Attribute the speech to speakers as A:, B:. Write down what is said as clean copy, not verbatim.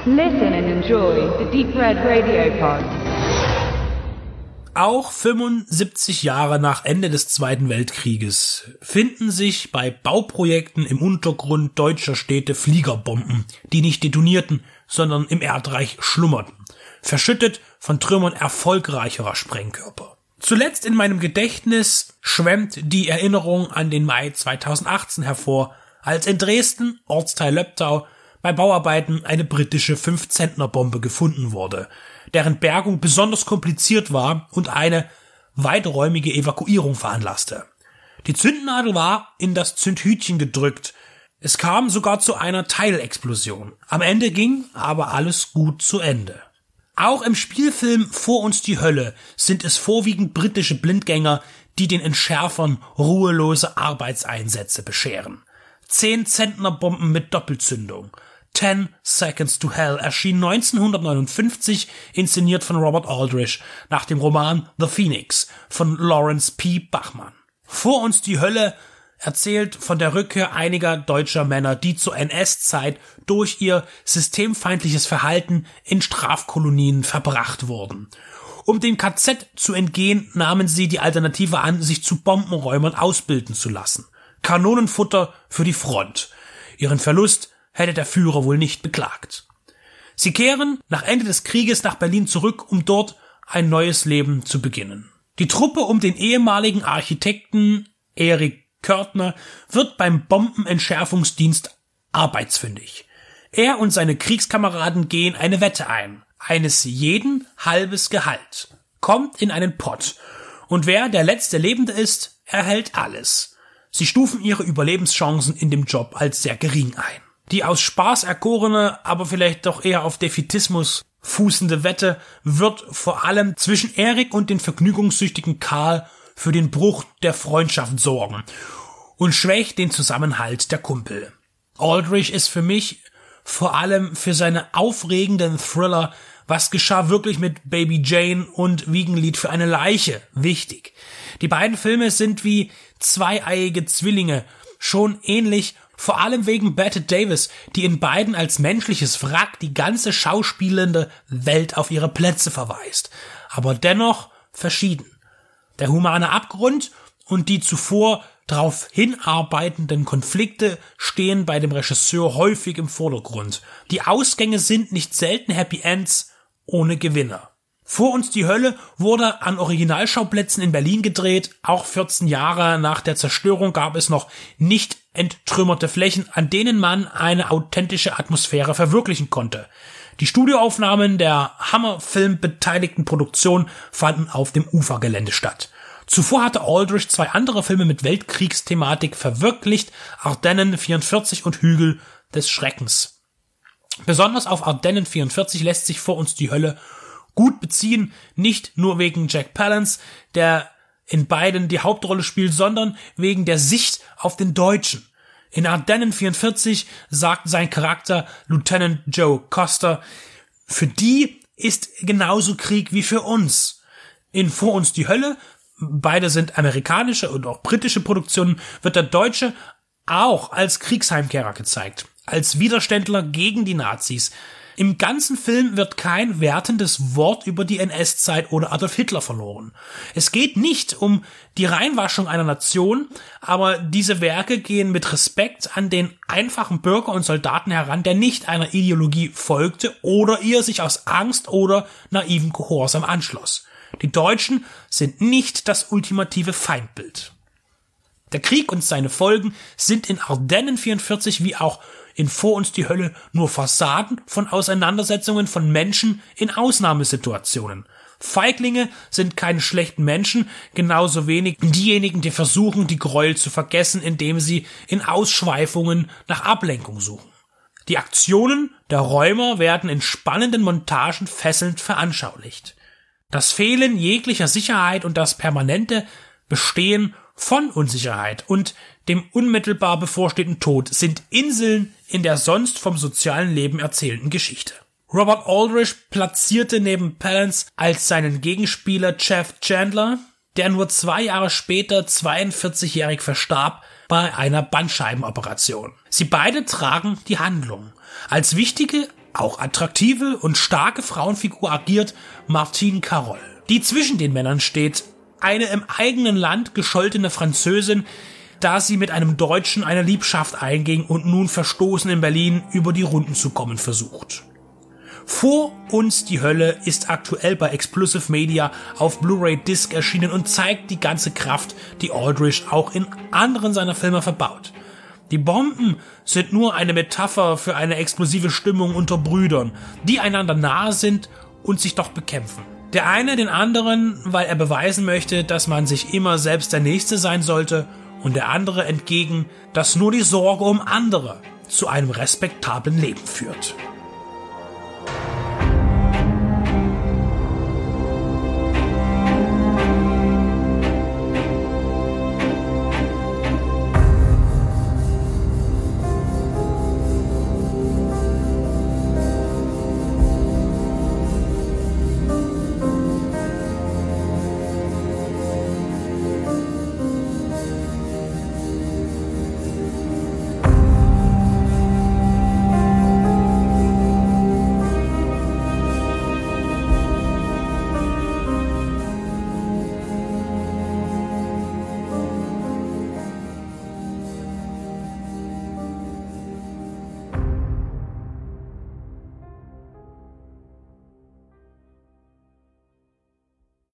A: Listen and enjoy the Deep Red Radio Pod.
B: Auch 75 Jahre nach Ende des Zweiten Weltkrieges finden sich bei Bauprojekten im Untergrund deutscher Städte Fliegerbomben, die nicht detonierten, sondern im Erdreich schlummerten, verschüttet von Trümmern erfolgreicherer Sprengkörper. Zuletzt in meinem Gedächtnis schwemmt die Erinnerung an den Mai 2018 hervor, als in Dresden, Ortsteil Löbtau, bei Bauarbeiten eine britische 5-Zentner-Bombe gefunden wurde, deren Bergung besonders kompliziert war und eine weiträumige Evakuierung veranlasste. Die Zündnadel war in das Zündhütchen gedrückt. Es kam sogar zu einer Teilexplosion. Am Ende ging aber alles gut zu Ende. Auch im Spielfilm Vor uns die Hölle sind es vorwiegend britische Blindgänger, die den Entschärfern ruhelose Arbeitseinsätze bescheren. 10-Zentner-Bomben mit Doppelzündung. 10 Seconds to Hell erschien 1959, inszeniert von Robert Aldrich, nach dem Roman The Phoenix von Lawrence P. Bachman. Vor uns die Hölle erzählt von der Rückkehr einiger deutscher Männer, die zur NS-Zeit durch ihr systemfeindliches Verhalten in Strafkolonien verbracht wurden. Um dem KZ zu entgehen, nahmen sie die Alternative an, sich zu Bombenräumern ausbilden zu lassen. Kanonenfutter für die Front. Ihren Verlust hätte der Führer wohl nicht beklagt. Sie kehren nach Ende des Krieges nach Berlin zurück, um dort ein neues Leben zu beginnen. Die Truppe um den ehemaligen Architekten Erich Körtner wird beim Bombenentschärfungsdienst arbeitsfündig. Er und seine Kriegskameraden gehen eine Wette ein. Eines jeden halbes Gehalt. Kommt in einen Pott. Und wer der letzte Lebende ist, erhält alles. Sie stufen ihre Überlebenschancen in dem Job als sehr gering ein. Die aus Spaß erkorene, aber vielleicht doch eher auf Defätismus fußende Wette wird vor allem zwischen Erik und den vergnügungssüchtigen Karl für den Bruch der Freundschaft sorgen und schwächt den Zusammenhalt der Kumpel. Aldrich ist für mich vor allem für seine aufregenden Thriller Was geschah wirklich mit Baby Jane und Wiegenlied für eine Leiche wichtig. Die beiden Filme sind wie zweieiige Zwillinge, schon ähnlich, vor allem wegen Bette Davis, die in beiden als menschliches Wrack die ganze schauspielende Welt auf ihre Plätze verweist, aber dennoch verschieden. Der humane Abgrund und die zuvor darauf hinarbeitenden Konflikte stehen bei dem Regisseur häufig im Vordergrund. Die Ausgänge sind nicht selten Happy Ends ohne Gewinner. Vor uns die Hölle wurde an Originalschauplätzen in Berlin gedreht. Auch 14 Jahre nach der Zerstörung gab es noch nicht enttrümmerte Flächen, an denen man eine authentische Atmosphäre verwirklichen konnte. Die Studioaufnahmen der Hammer-Film beteiligten Produktion fanden auf dem Ufergelände statt. Zuvor hatte Aldrich 2 andere Filme mit Weltkriegsthematik verwirklicht, Ardennen 44 und Hügel des Schreckens. Besonders auf Ardennen 44 lässt sich Vor uns die Hölle gut beziehen, nicht nur wegen Jack Palance, der in beiden die Hauptrolle spielt, sondern wegen der Sicht auf den Deutschen. In Ardennen 44 sagt sein Charakter Lieutenant Joe Coster, für die ist genauso Krieg wie für uns. In Vor uns die Hölle, beide sind amerikanische und auch britische Produktionen, wird der Deutsche auch als Kriegsheimkehrer gezeigt, als Widerständler gegen die Nazis. Im ganzen Film wird kein wertendes Wort über die NS-Zeit oder Adolf Hitler verloren. Es geht nicht um die Reinwaschung einer Nation, aber diese Werke gehen mit Respekt an den einfachen Bürger und Soldaten heran, der nicht einer Ideologie folgte oder ihr sich aus Angst oder naiven Gehorsam anschloss. Die Deutschen sind nicht das ultimative Feindbild. Der Krieg und seine Folgen sind in Ardennen 44 wie auch in Vor uns die Hölle nur Fassaden von Auseinandersetzungen von Menschen in Ausnahmesituationen. Feiglinge sind keine schlechten Menschen, genauso wenig diejenigen, die versuchen, die Gräuel zu vergessen, indem sie in Ausschweifungen nach Ablenkung suchen. Die Aktionen der Räumer werden in spannenden Montagen fesselnd veranschaulicht. Das Fehlen jeglicher Sicherheit und das permanente Bestehen von Unsicherheit und dem unmittelbar bevorstehenden Tod sind Inseln in der sonst vom sozialen Leben erzählten Geschichte. Robert Aldrich platzierte neben Palance als seinen Gegenspieler Jeff Chandler, der nur 2 Jahre später 42-jährig verstarb bei einer Bandscheibenoperation. Sie beide tragen die Handlung. Als wichtige, auch attraktive und starke Frauenfigur agiert Martine Carol, die zwischen den Männern steht, eine im eigenen Land gescholtene Französin, da sie mit einem Deutschen eine Liebschaft einging und nun verstoßen in Berlin über die Runden zu kommen versucht. Vor uns die Hölle ist aktuell bei Explosive Media auf Blu-ray Disc erschienen und zeigt die ganze Kraft, die Aldrich auch in anderen seiner Filme verbaut. Die Bomben sind nur eine Metapher für eine explosive Stimmung unter Brüdern, die einander nahe sind und sich doch bekämpfen. Der eine den anderen, weil er beweisen möchte, dass man sich immer selbst der Nächste sein sollte, und der andere entgegen, dass nur die Sorge um andere zu einem respektablen Leben führt.